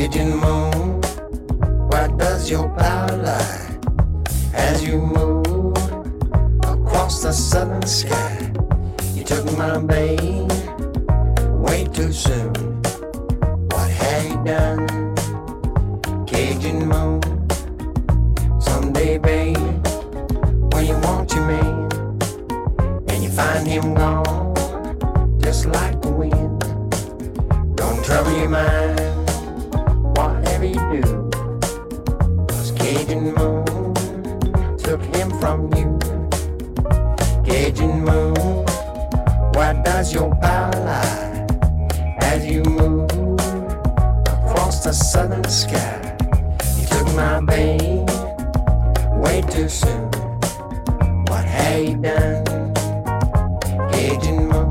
Cajun moon, where does your power lie? As you move across the southern sky, you took my babe way too soon. What have you done? Cajun moon, someday, babe, when you want your man and you find him gone, just like the wind. Don't trouble your mind, whatever you do, 'cause Cajun moon took him from you. Cajun moon, where does your power lie? As you move across the southern sky, you took my babe way too soon. What have you done? Cajun moon.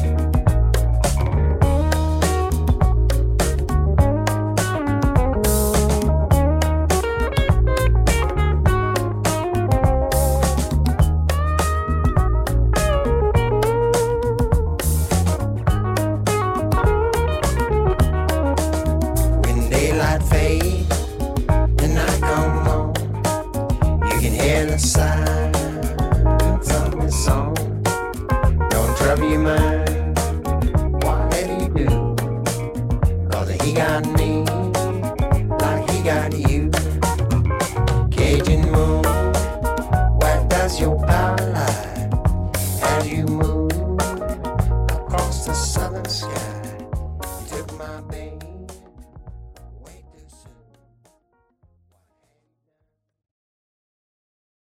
When daylight fades, the night come on, you can hear the silence of the song. Don't trouble your mind, whatever you do, 'cause he got me like he got you. Cajun moon, where does your power lie? As you move across the southern sky.